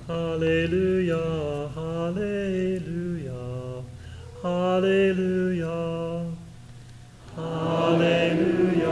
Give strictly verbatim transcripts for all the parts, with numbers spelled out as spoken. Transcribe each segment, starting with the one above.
Hallelujah, hallelujah, hallelujah, hallelujah,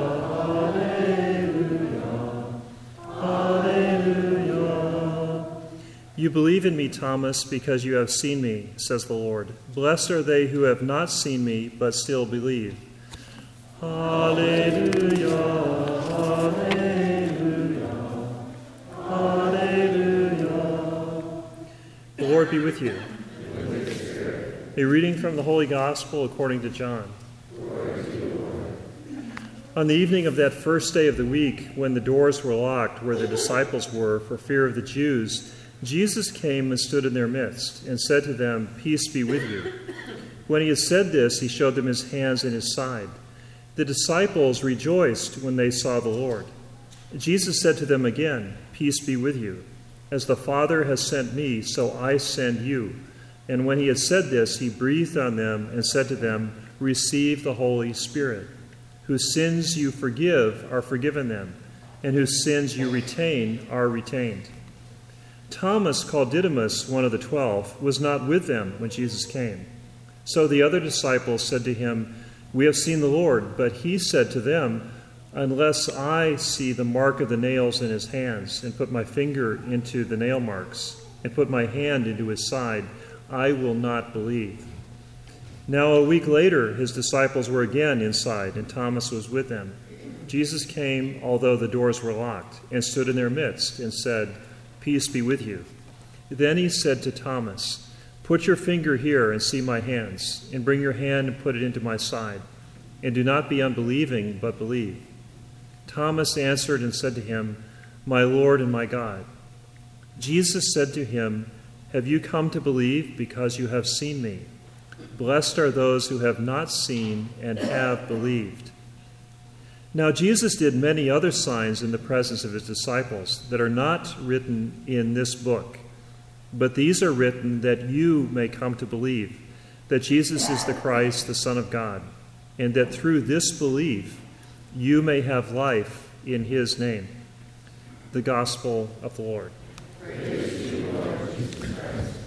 hallelujah, hallelujah. You believe in me, Thomas, because you have seen me, says the Lord. Blessed are they who have not seen me, but still believe. Hallelujah, hallelujah, hallelujah. The Lord be with you. And with your spirit. A reading from the Holy Gospel according to John. Glory to you, Lord. On the evening of that first day of the week, when the doors were locked where the disciples were for fear of the Jews, Jesus came and stood in their midst and said to them, "Peace be with you." When he had said this, he showed them his hands and his side. The disciples rejoiced when they saw the Lord. Jesus said to them again, "Peace be with you. As the Father has sent me, so I send you." And when he had said this, he breathed on them and said to them, "Receive the Holy Spirit. Whose sins you forgive are forgiven them, and whose sins you retain are retained." Thomas, called Didymus, one of the twelve, was not with them when Jesus came. So the other disciples said to him, "We have seen the Lord." But he said to them, "Unless I see the mark of the nails in his hands, and put my finger into the nail marks, and put my hand into his side, I will not believe." Now a week later, his disciples were again inside, and Thomas was with them. Jesus came, although the doors were locked, and stood in their midst, and said, "Peace be with you." Then he said to Thomas, "Put your finger here and see my hands, and bring your hand and put it into my side. And do not be unbelieving, but believe." Thomas answered and said to him, "My Lord and my God." Jesus said to him, "Have you come to believe because you have seen me? Blessed are those who have not seen and have believed." Now Jesus did many other signs in the presence of his disciples that are not written in this book. But these are written that you may come to believe that Jesus is the Christ, the Son of God, and that through this belief you may have life in his name. The Gospel of the Lord. Praise to you, Lord Jesus Christ.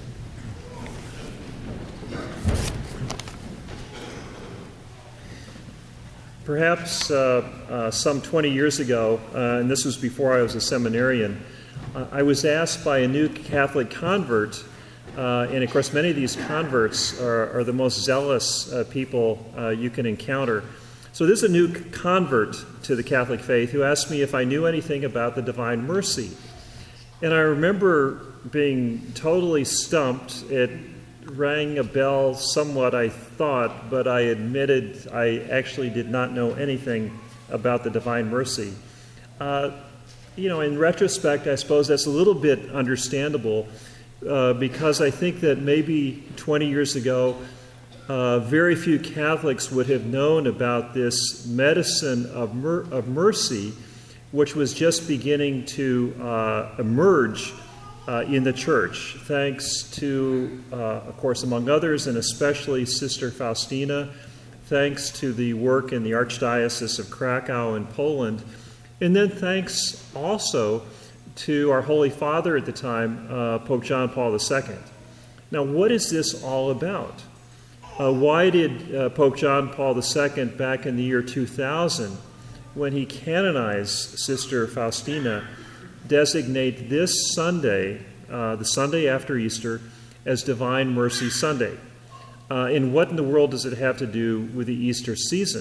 Perhaps uh, uh, some twenty years ago, uh, and this was before I was a seminarian, uh, I was asked by a new Catholic convert, uh, and of course many of these converts are, are the most zealous uh, people uh, you can encounter. So this is a new convert to the Catholic faith who asked me if I knew anything about the Divine Mercy. And I remember being totally stumped. It rang a bell somewhat, I thought, but I admitted I actually did not know anything about the Divine Mercy. Uh, you know, in retrospect, I suppose that's a little bit understandable uh, because I think that maybe twenty years ago, uh, very few Catholics would have known about this medicine of, mer- of mercy, which was just beginning to uh, emerge Uh, in the church, thanks to, uh, of course, among others, and especially Sister Faustina, thanks to the work in the Archdiocese of Krakow in Poland, and then thanks also to our Holy Father at the time, uh, Pope John Paul the Second. Now, what is this all about? Uh, why did uh, Pope John Paul the Second, back in the year two thousand, when he canonized Sister Faustina, designate this Sunday, uh, the Sunday after Easter, as Divine Mercy Sunday? Uh, and what in the world does it have to do with the Easter season?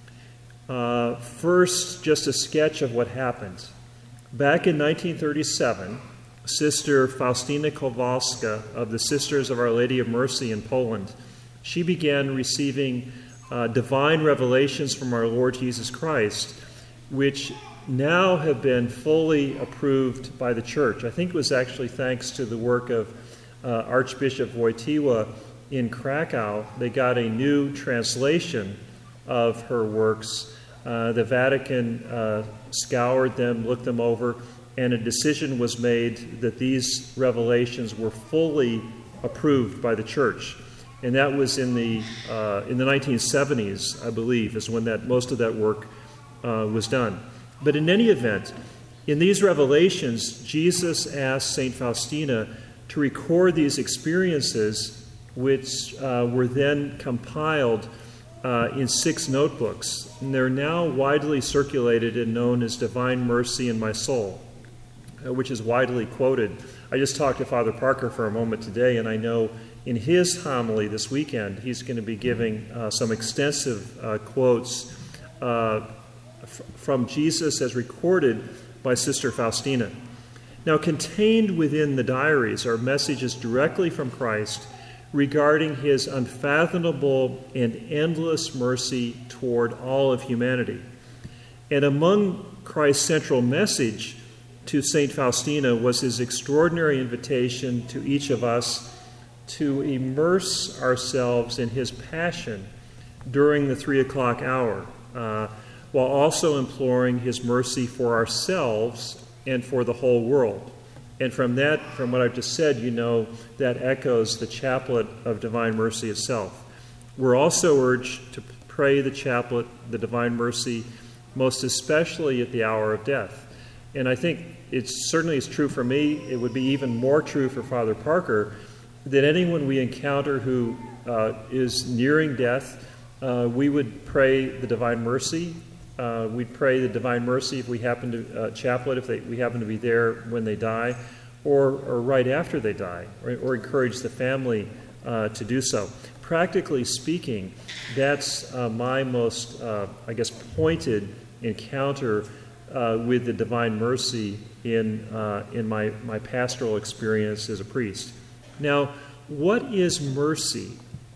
Uh, first, just a sketch of what happened. Back in nineteen thirty-seven, Sister Faustina Kowalska of the Sisters of Our Lady of Mercy in Poland, she began receiving uh, divine revelations from our Lord Jesus Christ, which now have been fully approved by the Church. I think it was actually thanks to the work of uh, Archbishop Wojtyła in Krakow. They got a new translation of her works. Uh, the Vatican uh, scoured them, looked them over, and a decision was made that these revelations were fully approved by the Church. And that was in the uh, in the nineteen seventies, I believe, is when that most of that work uh, was done. But in any event, In these revelations, Jesus asked Saint Faustina to record these experiences, which uh, were then compiled uh, in six notebooks. And they're now widely circulated and known as Divine Mercy in My Soul, uh, which is widely quoted. I just talked to Father Parker for a moment today, and I know in his homily this weekend, he's going to be giving uh, some extensive uh, quotes uh, f- from Jesus as recorded by Sister Faustina. Now, contained within the diaries are messages directly from Christ regarding his unfathomable and endless mercy toward all of humanity. And among Christ's central message to Saint Faustina was his extraordinary invitation to each of us to immerse ourselves in his passion during the three o'clock hour, uh, while also imploring his mercy for ourselves and for the whole world. And from that, from what I've just said, you know that echoes the chaplet of Divine Mercy itself. We're also urged to pray the chaplet, the Divine Mercy, most especially at the hour of death. And I think it certainly is true for me. It would be even more true for Father Parker, that anyone we encounter who uh, is nearing death, uh, we would pray the Divine Mercy. Uh, we'd pray the Divine Mercy if we happen to, uh, chaplet, if they, we happen to be there when they die, or, or right after they die, or, or encourage the family uh, to do so. Practically speaking, that's uh, my most, uh, I guess, pointed encounter uh, with the Divine Mercy in, uh, in my, my pastoral experience as a priest. Now, what is mercy?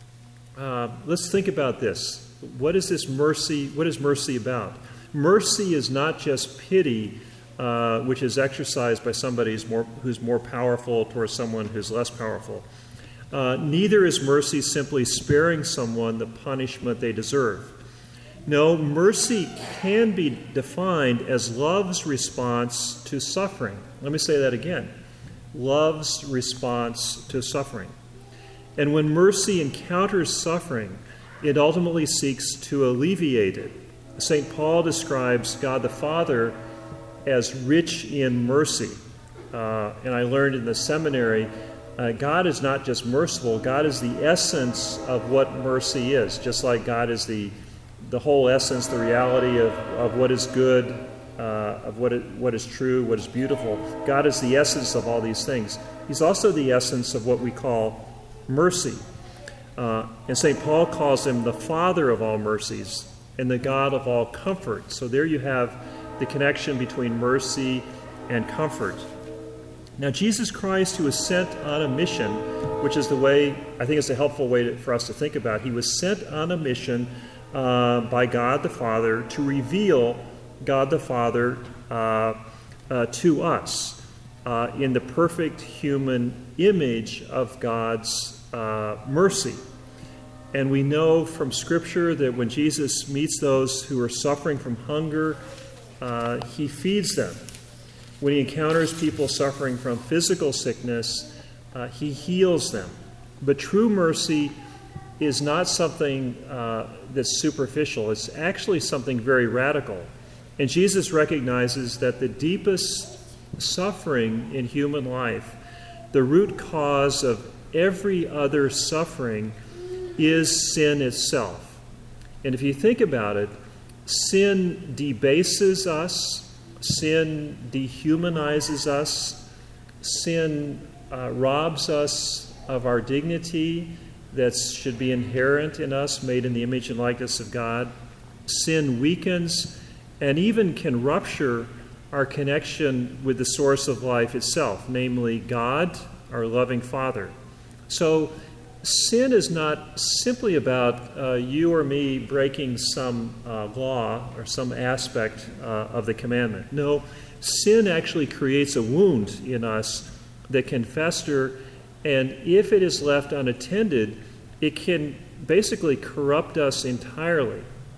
Uh, let's think about this. What is this mercy? What is mercy about? Mercy is not just pity, uh, which is exercised by somebody who's more, who's more powerful towards someone who's less powerful. Uh, neither is mercy simply sparing someone the punishment they deserve. No, mercy can be defined as love's response to suffering. Let me say that again. Love's response to suffering. And when mercy encounters suffering, it ultimately seeks to alleviate it. Saint Paul describes God the Father as rich in mercy. Uh, and I learned in the seminary, uh, God is not just merciful, God is the essence of what mercy is, just like God is the, the whole essence, the reality of, of what is good, Uh, of what, it, what is true, what is beautiful. God is the essence of all these things. He's also the essence of what we call mercy. Uh, and Saint Paul calls him the Father of all mercies and the God of all comfort. So there you have the connection between mercy and comfort. Now, Jesus Christ, who was sent on a mission, which is the way, I think it's a helpful way to, for us to think about, he was sent on a mission uh, by God the Father to reveal God the Father uh, uh, to us uh, in the perfect human image of God's uh, mercy. And we know from Scripture that when Jesus meets those who are suffering from hunger, uh, he feeds them. When he encounters people suffering from physical sickness, uh, he heals them. But true mercy is not something uh, that's superficial. It's actually something very radical. And Jesus recognizes that the deepest suffering in human life, the root cause of every other suffering, is sin itself. And if you think about it, sin debases us, sin dehumanizes us, sin uh, robs us of our dignity that should be inherent in us, made in the image and likeness of God. Sin weakens and even can rupture our connection with the source of life itself, namely God, our loving Father. So sin is not simply about uh, you or me breaking some uh, law or some aspect uh, of the commandment. No, sin actually creates a wound in us that can fester, and if it is left unattended, it can basically corrupt us entirely.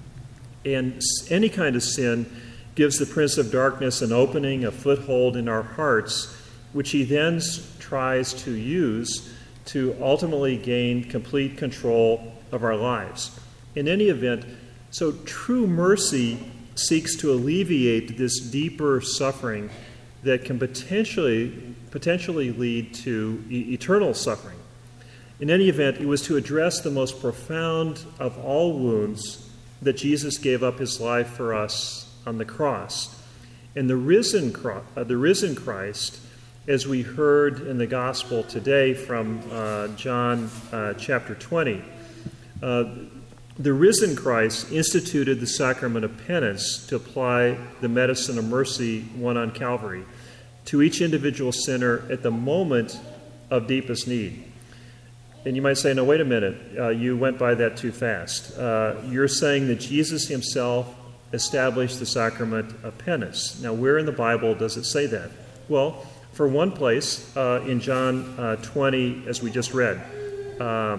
And any kind of sin gives the Prince of Darkness an opening, a foothold in our hearts, which he then tries to use to ultimately gain complete control of our lives. In any event, so true mercy seeks to alleviate this deeper suffering that can potentially, potentially lead to e- eternal suffering. In any event, it was to address the most profound of all wounds that Jesus gave up his life for us on the cross. And the risen, uh, the risen Christ, as we heard in the gospel today from uh, John uh, chapter twenty, uh, the risen Christ instituted the sacrament of penance to apply the medicine of mercy won on Calvary to each individual sinner at the moment of deepest need. And you might say, no, wait a minute, uh, you went by that too fast. Uh, you're saying that Jesus himself established the sacrament of penance. Now, where in the Bible does it say that? Well, for one place, uh, in John uh, twenty, as we just read, uh,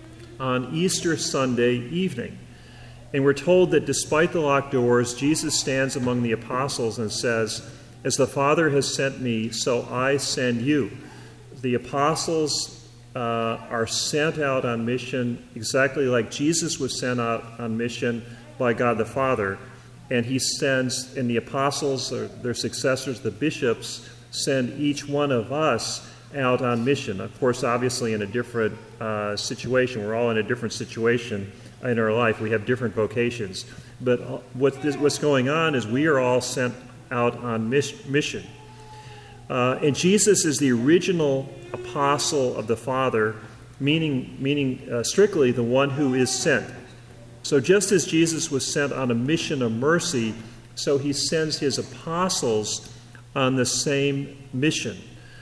on Easter Sunday evening. And we're told that despite the locked doors, Jesus stands among the apostles and says, "As the Father has sent me, so I send you." The apostles uh, are sent out on mission exactly like Jesus was sent out on mission by God the Father. And he sends, and the apostles, or their successors, the bishops, send each one of us out on mission. Of course, obviously in a different uh, situation. We're all in a different situation in our life. We have different vocations. But what this, what's going on is we are all sent out on mis- mission. Uh, and Jesus is the original apostle of the Father, meaning, meaning uh, strictly the one who is sent. So just as Jesus was sent on a mission of mercy, so he sends his apostles on the same mission.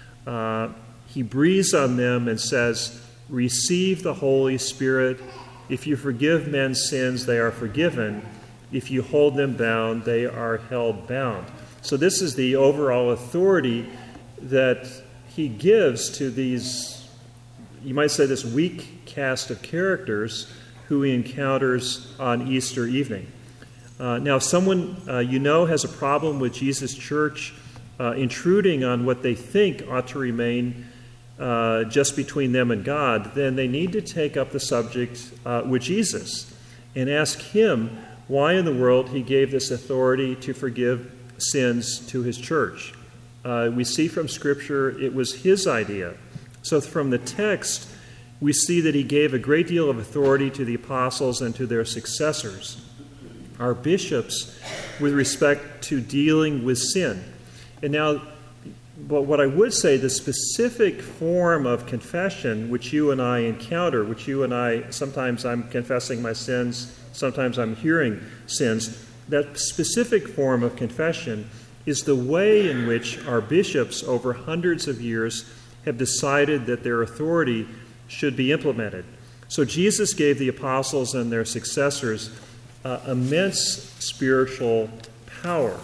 Uh, he breathes on them and says, "Receive the Holy Spirit. If you forgive men's sins, they are forgiven. If you hold them bound, they are held bound." So this is the overall authority that he gives to these, you might say, this weak cast of characters who he encounters on Easter evening. Uh, now, if someone uh, you know has a problem with Jesus' church uh, intruding on what they think ought to remain uh, just between them and God, then they need to take up the subject uh, with Jesus and ask him why in the world he gave this authority to forgive sins to his church. Uh, we see from Scripture it was his idea. So from the text, we see that he gave a great deal of authority to the apostles and to their successors, our bishops, with respect to dealing with sin. And now, but what I would say, the specific form of confession which you and I encounter, which you and I, sometimes I'm confessing my sins, sometimes I'm hearing sins, that specific form of confession is the way in which our bishops over hundreds of years have decided that their authority should be implemented. So Jesus gave the apostles and their successors uh, immense spiritual power.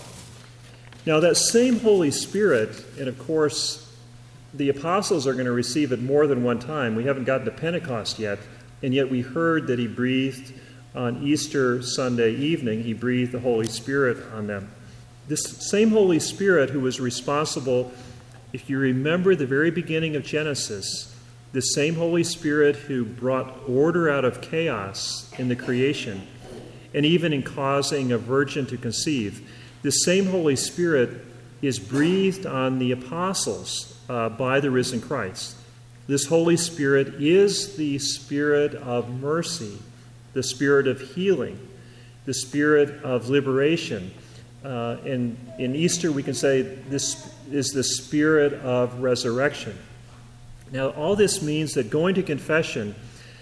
Now that same Holy Spirit, and of course the apostles are going to receive it more than one time. We haven't gotten to Pentecost yet, and yet we heard that he breathed on Easter Sunday evening, he breathed the Holy Spirit on them. This same Holy Spirit who was responsible, if you remember the very beginning of Genesis, the same Holy Spirit who brought order out of chaos in the creation, and even in causing a virgin to conceive, this same Holy Spirit is breathed on the apostles uh, by the risen Christ. This Holy Spirit is the Spirit of mercy, the Spirit of healing, the Spirit of liberation. Uh, and in Easter, we can say this is the Spirit of resurrection. Now, all this means that going to confession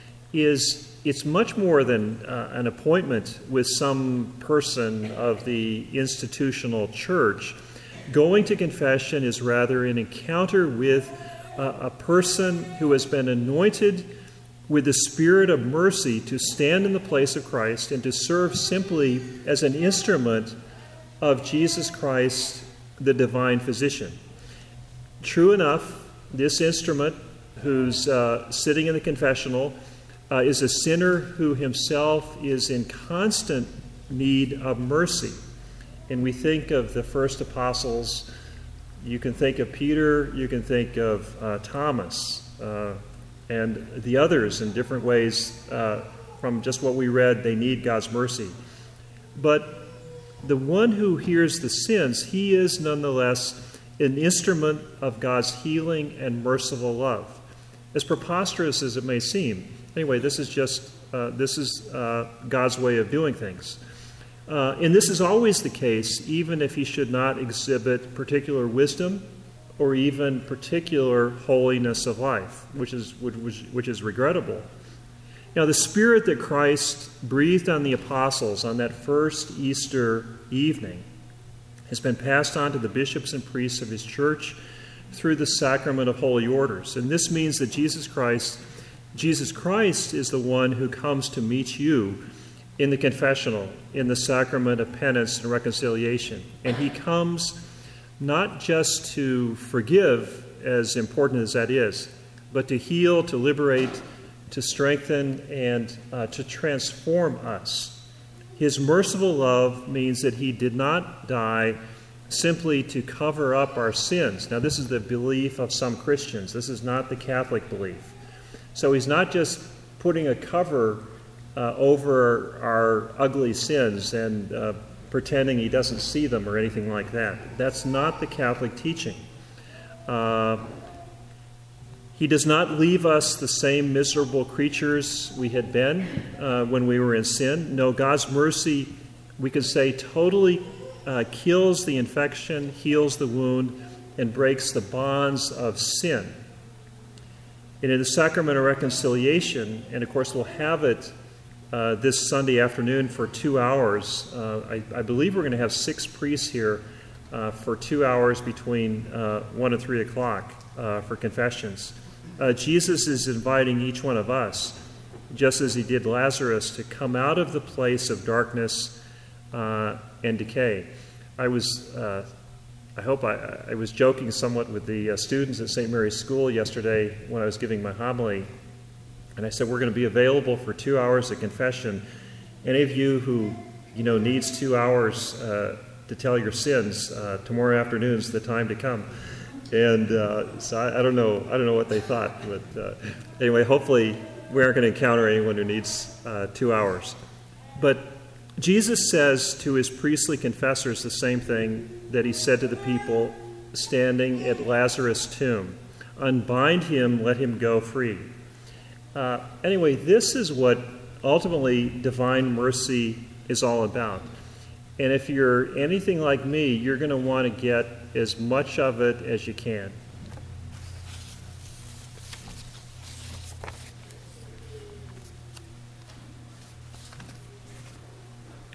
is, it's much more than uh, an appointment with some person of the institutional church. Going to confession is rather an encounter with uh, a person who has been anointed with the Spirit of mercy to stand in the place of Christ and to serve simply as an instrument of Jesus Christ, the divine physician. True enough, this instrument who's uh, sitting in the confessional uh, is a sinner who himself is in constant need of mercy. And we think of the first apostles. You can think of Peter, you can think of uh, Thomas, uh, and the others in different ways. Uh, from just what we read, they need God's mercy. But the one who hears the sins, he is nonetheless an instrument of God's healing and merciful love. As preposterous as it may seem, anyway, this is just uh, this is uh, God's way of doing things. Uh, and this is always the case, even if he should not exhibit particular wisdom or even particular holiness of life, which is which, which is regrettable. Now, the Spirit that Christ breathed on the apostles on that first Easter evening has been passed on to the bishops and priests of his church through the sacrament of holy orders. And this means that Jesus Christ, Jesus Christ is the one who comes to meet you in the confessional, in the sacrament of penance and reconciliation. And he comes not just to forgive, as important as that is, but to heal, to liberate, to strengthen, and uh, to transform us. His merciful love means that he did not die simply to cover up our sins. Now, this is the belief of some Christians. This is not the Catholic belief. So he's not just putting a cover uh, over our ugly sins and uh, pretending he doesn't see them or anything like that. That's not the Catholic teaching. Uh, He does not leave us the same miserable creatures we had been uh, when we were in sin. No, God's mercy, we could say, totally uh, kills the infection, heals the wound, and breaks the bonds of sin. And in the sacrament of reconciliation, and of course we'll have it uh, this Sunday afternoon for two hours. Uh, I, I believe we're going to have six priests here uh, for two hours between uh, one and three o'clock uh, for confessions. Uh, Jesus is inviting each one of us, just as he did Lazarus, to come out of the place of darkness uh, and decay. I was, uh, I hope I, I was joking somewhat with the uh, students at Saint Mary's School yesterday when I was giving my homily, and I said we're going to be available for two hours of confession. Any of you who you know needs two hours uh, to tell your sins, uh, tomorrow afternoon is the time to come. And uh, so I, I don't know. I don't know what they thought, but uh, anyway, hopefully we aren't going to encounter anyone who needs uh, two hours. But Jesus says to his priestly confessors the same thing that he said to the people standing at Lazarus' tomb: "Unbind him, let him go free." Uh, anyway, this is what ultimately divine mercy is all about. And if you're anything like me, you're going to want to get as much of it as you can.